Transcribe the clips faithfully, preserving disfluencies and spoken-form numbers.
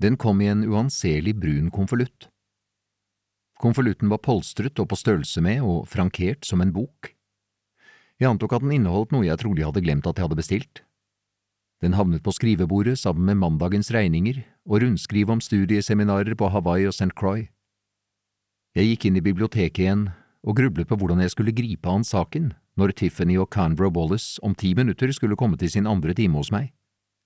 Den kom i en uanselig brun konvolutt. Konvolutten var polstret og på størrelse med og frankert som en bok. Jeg antok at den inneholdt noe jeg trolig hadde glemt at jeg hadde bestilt. Den havnet på skrivebordet sammen med mandagens regninger og rundskriv om studieseminarer på Hawaii og Saint Croix. Jeg gikk inn i biblioteket igjen og grublet på hvordan jeg skulle gripe an saken når Tiffany og Canberra Wallace om ti minutter skulle komme til sin andre time hos meg.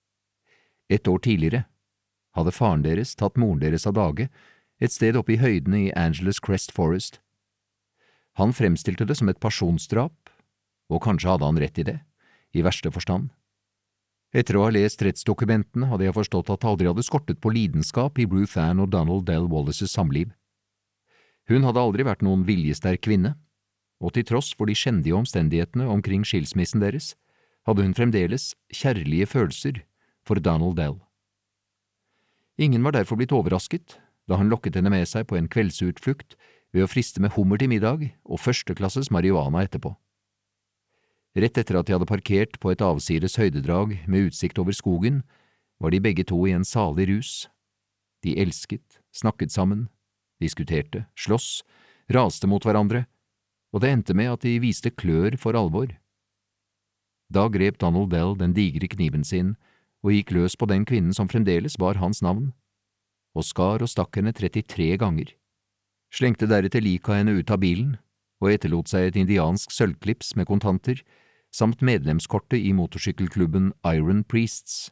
Et år tidligere hadde faren deres tatt moren deres av dage et sted oppe i høydene i Angeles Crest Forest. Han fremstilte det som et pasjonsdrap, og kanskje hadde han rett i det, i verste forstand. Etter å ha lest rettsdokumentene hadde jeg forstått at det aldri hadde skortet på lidenskap i Ruth Ann og Donald Dell Wallaces samliv. Hun hadde aldri vært noen viljesterk kvinne, og til tross for de skjendige omstendighetene omkring skilsmissen deres, hadde hun fremdeles kjærlige følelser for Donald Dell. Ingen var derfor blitt overrasket da han lokket henne med seg på en kveldsutflukt ved å friste med hummer til middag og førsteklasses marihuana etterpå. Rett etter at de hadde parkert på et avsides høydedrag med utsikt over skogen, var de begge to i en salig rus. De elsket, snakket sammen, diskuterte, sloss, raste mot hverandre, og det endte med at de viste klør for alvor. Da grep Donald Dell den digre kniven sin og gikk løs på den kvinnen som fremdeles bar hans navn, og skar og stakk henne trettitre ganger, slengte deretter liket av henne ut av bilen og etterlot seg et indiansk sølvklips med kontanter samt medlemskortet i motorsykkelklubben Iron Priests.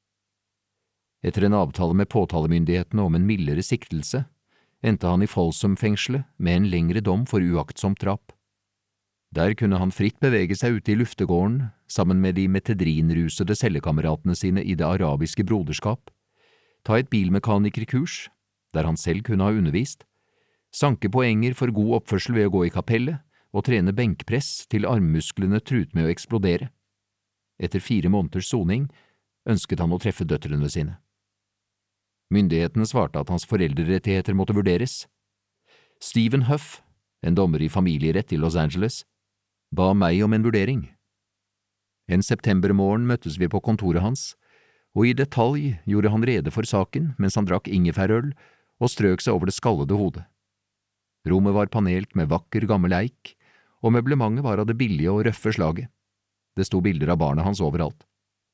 Etter en avtale med påtalemyndighetene om en mildere siktelse, endte han i Folsom-fengselet med en lengre dom for uaktsomt drap. Der kunne han fritt bevege seg ute i luftegården sammen med de metedrinrusede cellekameratene sine i det arabiske broderskap, ta et bilmekanikerkurs, der han selv kunne ha undervist, sanke poenger for god oppførsel ved å gå i kapellet og trene benkpress til armmusklene truet med å eksplodere. Etter fire måneders soning ønsket han å treffe døtrene sine. Myndighetene svarte at hans foreldrerettigheter måtte vurderes. Stephen Huff, en dommer i familierett i Los Angeles, ba meg om en vurdering. En septembermorgen møttes vi på kontoret hans, og i detalj gjorde han rede for saken mens han drakk ingefærøl og strøk seg over det skallede hodet. Rommet var panelt med vakker gammel eik, og møblementet var av det billige og røffe slaget. Det sto bilder av barna hans overalt.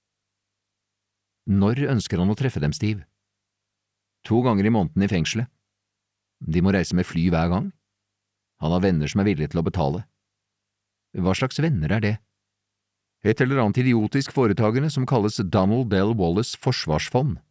Når ønsker han å treffe dem, Steve? To ganger i måneden i fengselet. De må reise med fly hver gang. Han har venner som er villige til å betale. Hva slags venner er det? Et eller annet idiotisk foretagende som kalles Donald Dell Wallace Forsvarsfond.